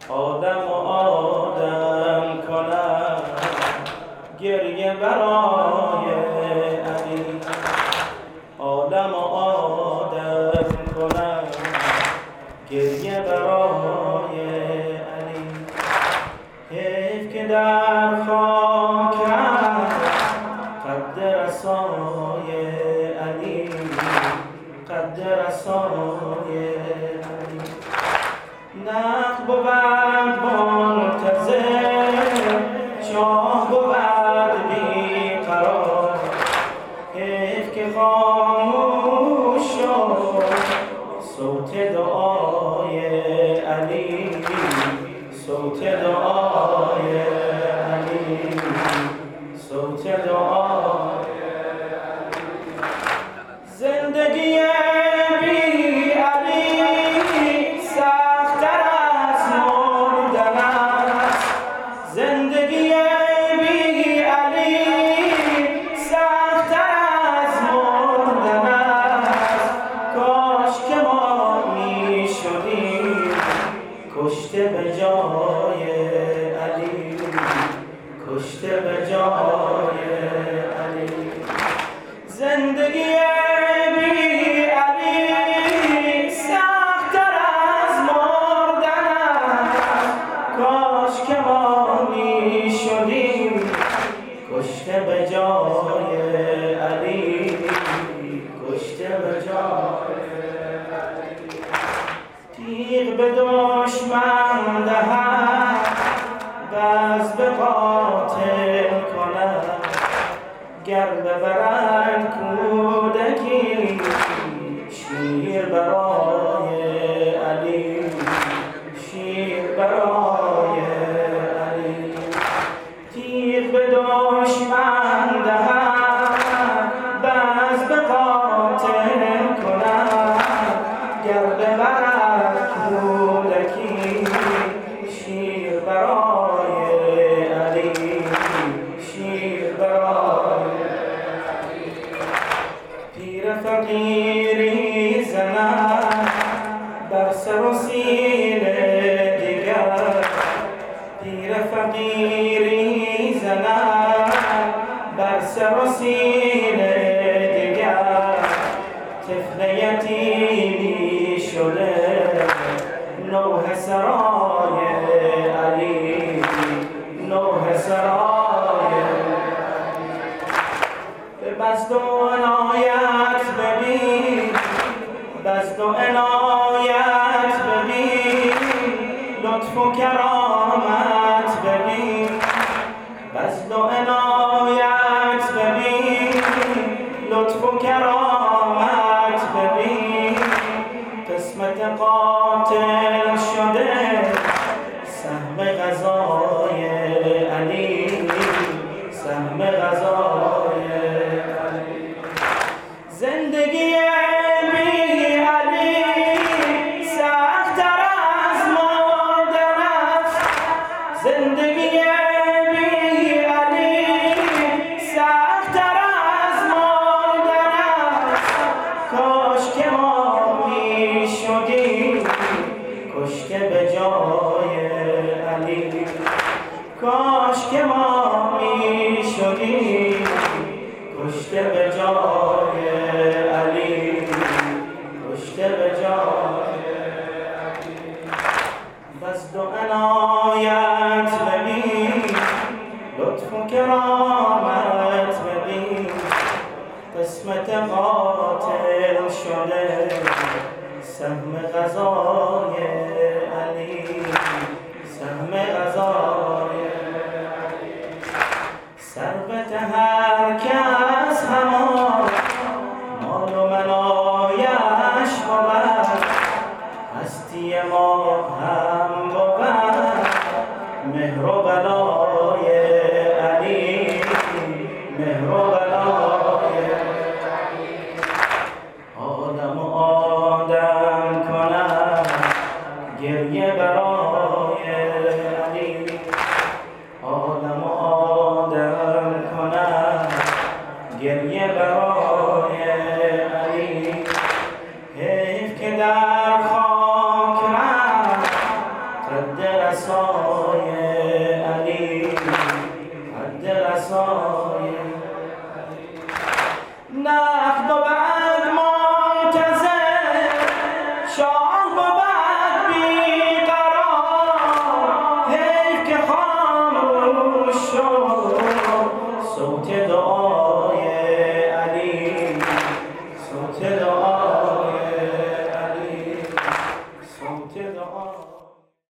آدم و آدم کنم گریه برای علی. آدم و آدم کنم گریه برای علی. حیف که در خاکم قد رسای علی، قد رسای علی. نقد بود منتظر، شاه بود بیقرار. حیف که خاموش شد صوت دعای علی، صوت دعای علی، صوت دعای علی. زندگی بی علی سخت‌تر از مردن است. زندگی بی علی سخت‌تر از مردن است. کاش که ما می شدیم کشته به جای علی، کشته به جای علی. زندگی بی علی سخت‌تر از مردن است. کاش که ما می شدیم کشته به جای علی، کشته به جای علی. تیغ به دشمن دهد باز به قاتل کند. گر ببرند کودکی شیر برای علی، شیر برای علی. تیغ به دشمن دهد باز به قاتل کند. گر ببرند کودکی شیر برای علی، شیر برای علی. پیر فقیری زند بر سر و سینه دیگر. پیر فقیری زند بر سر و سینه دیگر. طفل یتیمی شده نوح سرای علی، نوح سرای علی. به بزد و عنایت ببین، بزد و عنایت ببین. لطف و کرامت ببین، بزد و عنایت ببین. لطف و کرامت ببین. قسمت قاتل شده سهم غذای علی، سهم غذای علی. زندگی بی علی سخت‌تر از مردن است. زندگی بی علی سخت‌تر از مردن است. کاش که ما می شدیم کشته به جای علی. کاش که ما می شدیم کشته به جای علی، کشته به جای علی. بزد و عنایت ببین، لطف و کرامت ببین. قسمت قاتل شده سهم غذای علی، سهم غذای علی. ثروت هر کس همان مال و منایش بود. هستی ما هم بود مهر و بلای علی، مهر و بلای علی. آدم و آدم کنم گریه برای علی. آدم و آدم کنم گریه برای علی. حیف که در خاک قد رسای علی قد رسای